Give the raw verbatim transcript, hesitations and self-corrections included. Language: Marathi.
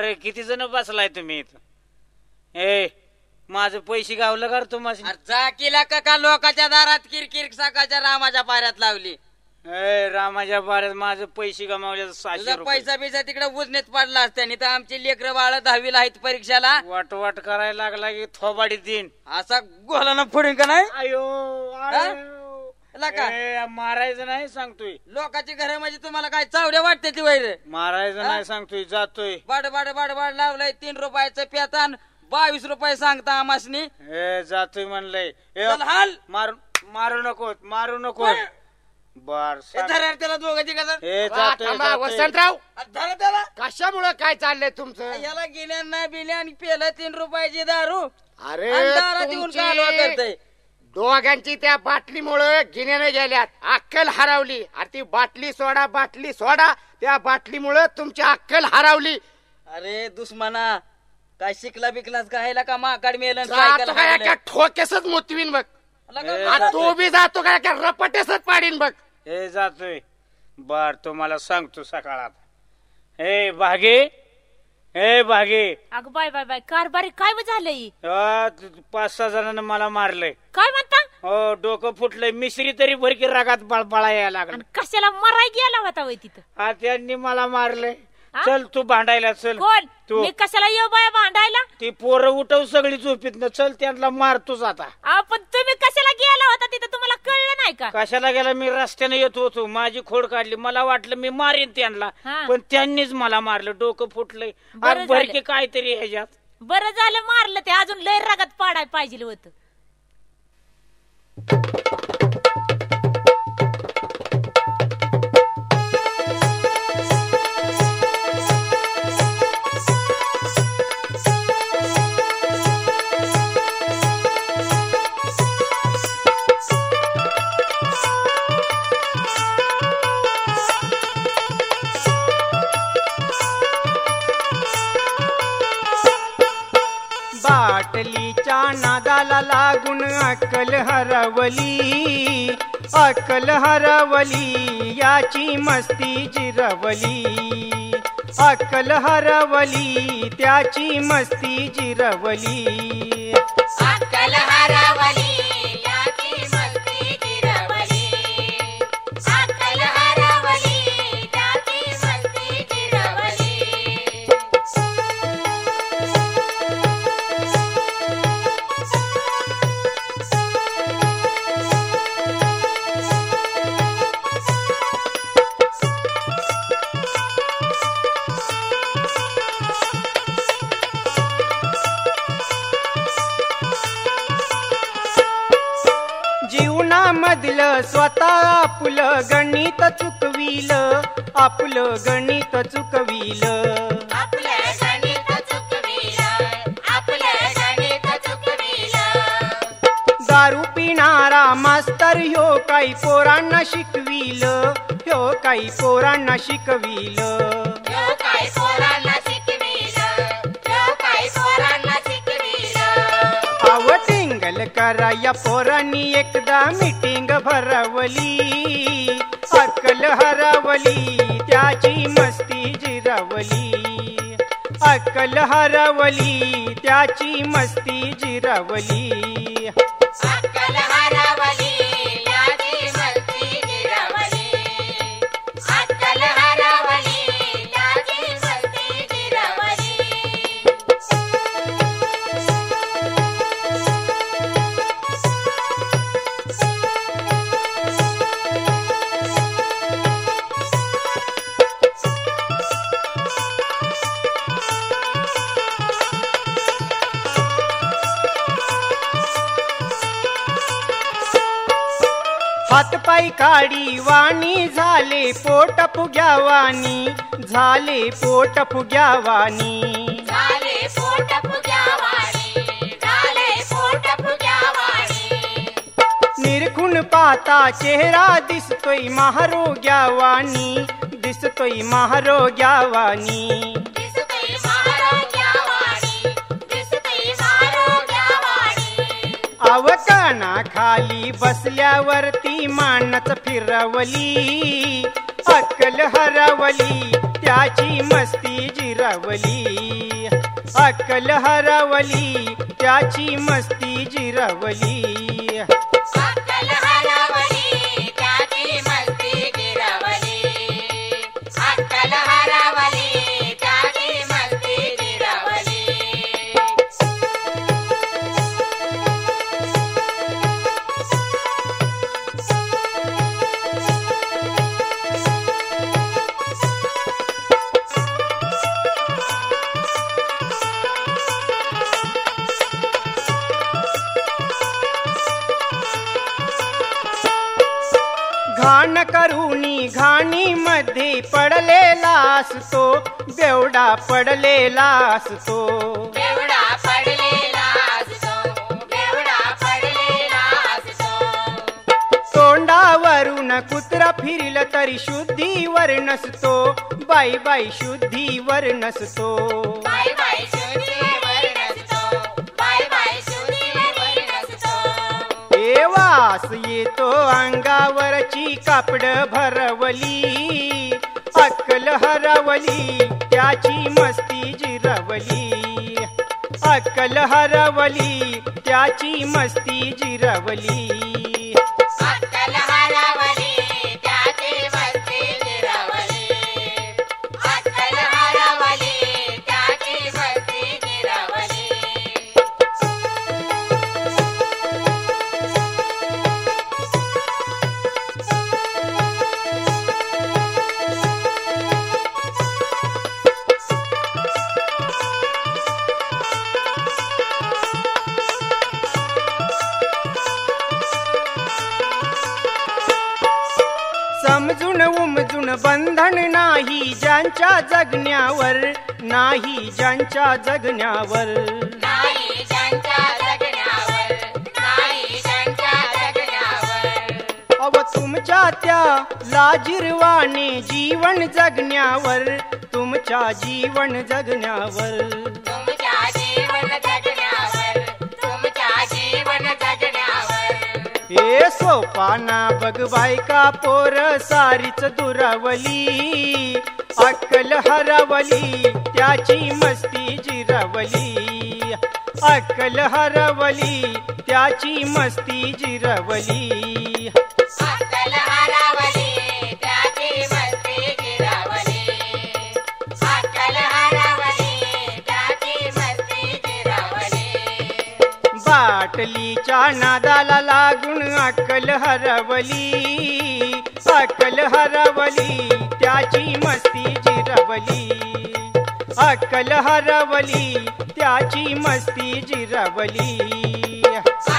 अरे किती जण बसलाय तुम्ही इथं? ए माझं पैसे गावलं का तुम्हाला? जा केला का का लोकांच्या दारात किरकिर सकाळच्या रामाच्या पाऱ्यात लावली? ए रामाच्या पाऱ्यात माझं पैसे गमावले सहाशे रुपये. पैसा बिसा तिकडे उजनेत पडला असत्याने तर आमची लेकरं बाळ दहावीला आहेत परीक्षाला. वाट वाट करायला लागला की थोबाडी देईन असा गोलानं फोडून का नाही? आयो का मारायचं नाही सांगतोय. लोकांची घर म्हणजे तुम्हाला काय चावड्या वाटते ती वैर? मारायचं नाही सांगतोय. जातोय बाड बाड बाड बाड लावलाय तीन रुपयाचं पेतान बावीस रुपये सांगता आमासनी. ए जातोय म्हणलंय. हाल मारू मारू नको मारू नको. बर त्याला दोघांची कसं वसंतराव धरा त्याला. कशामुळे काय चाललंय तुमचं? याला गेल्या नाही बिल्या आणि पेलं तीन रुपयाची दारू. अरे दारात येऊन कालवा करतय. दोघांची त्या बाटलीमुळे गिन्याने गेल्यात. अक्कल हरवली. अरे ती बाटली सोडा बाटली सोडा त्या बाटलीमुळे तुमची अक्कल हरवली. अरे दुश्मना काय शिकला बिकलास का का माकाड मेलं ठोकेसच मोतवीन बघ. तो बी जातो काय रपटेसच पाडीन बघ. हे जातोय. बर तुम्हाला सांगतो सकाळात. हे भागे हे भागे. अगं बाय बाय बाय कारभारी काय झालंय? पाच सहा जणांना मला मारलंय. काय म्हणता? हो डोकं फुटलंय. मिश्री तरी भरकी रागात बळबळा यायला लागला. कशाला मराय गेला होता वय तिथं? हा त्यांनी मला मारलंय. चल तू भांडायला चल. कोण? मी कशाला येऊ बाया भांडायला? ती पोरं उठव सगळी झोपीत न. चल त्यांना मारतोच आता. पण तुम्ही कशाला गेला होता तिथं? तुम्हाला कळलं नाही का? कशाला गेला? मी रस्त्याने येत होतो. माझी खोड काढली. मला वाटलं मी मारीन त्यांना पण त्यांनीच मला मारलं. डोकं फुटलंय. भरके काहीतरी ह्याच्यात. बरं झालं मारलं ते. अजून लय रागात पाडाय पाहिजे होतं. बाटलीच्या नादाला लागून अक्कल हरवली. अक्कल हरवली याची मस्ती जिरवली. अक्कल हरवली त्याची मस्ती जिरवली. अक्कल हरवली याची मस्ती जिरवली. अक्कल हरवली त्याची मस्ती जिरवली. जीवनामधलं स्वतः आपलं गणित चुकविल. आपलं गणित चुकविल. आपलं गणित चुकविल. आपलं गणित चुकविल. दारू पिणारा मास्तर ह्यो काही पोरांना शिकविल. ह्यो काही पोरांना शिकविल. ह्यो काही पोरांना शिकविल. ह्यो काही पोरांना शिकविल. आव टिंगल करा या पोरांनी एकदा मीटिंग भरवली. अक्कल हरवली त्याची मस्ती जिरवली. अक्कल हरवली त्याची मस्ती जिरवली. अक्कल हरवली याची मस्ती जिरवली. अक्कल हरवली याची मस्ती जिरवली. हातपाय काडी वाणी झाले पोट फुग्यावानी. झाले पोट फुग्यावानी. झाले पोट फुग्यावानी. झाले पोट फुग्यावानी. निरखून पाहता चेहरा दिसतोय महारोग्यावानी. दिसतोय महारोग्यावानी. दिसतोय महारोग्यावानी. दिसतोय महारोग्यावानी. अवकाना खाली बसल्यावरती मानच फिरवली. अक्कल हरवली त्याची मस्ती जिरवली. जिरवली, अक्कल हरवली त्याची मस्ती जिरवली. अक्कल हरवली त्याची मस्ती जिरवली, अक्कल हरवली त्याची मस्ती जिरवली. घाण करुणी घाणी मध्ये पडलेला असतो, बेवडा पडलेला असतो. बेवडा पडलेला असतो, बेवडा पडलेला असतो. तोंडावरून कुत्रा फिरल तरी शुद्धीवर नसतो, बाई बाई शुद्धीवर नसतो. बाय बाय शुद्धीवर नसतो, बाय बाय शुद्धीवर नसतो. ए वास येतो अंगावरची कापड भरवली, अक्कल हरवली त्याची मस्ती जिरवली, अक्कल हरवली त्याची मस्ती जिरवली. अक्कल हरवली त्याची मस्ती जिरवली, अक्कल हरवली त्याची मस्ती जिरवली. समजून उमजून बंधन नाही ज्यांच्या जगण्यावर, नाही ज्यांच्या जगण्यावर. नाही ज्यांच्या जगण्यावर, नाही ज्यांच्या जगण्यावर. अव तुमच्या त्या लाजिरवाने जीवन जगण्यावर, तुमच्या जीवन जगण्यावर. तुमच्या जीवन जगण्यावर, तुमच्या जीवन जगण्यावर. हे सोपाना बघ बायका पोर सारीच दुरावली, अक्कल हरवली त्याची मस्ती जिरवली, अक्कल हरवली त्याची मस्ती जिरवली. अक्कल हरवली त्याची मस्ती जिरवली, अक्कल हरवली त्याची मस्ती जिरवली. बाटलीच्या नादाला लागून अक्कल हरवली, अक्कल हरवली त्याची मस्ती जिरवली, अक्कल हरवली त्याची मस्ती जिरवली.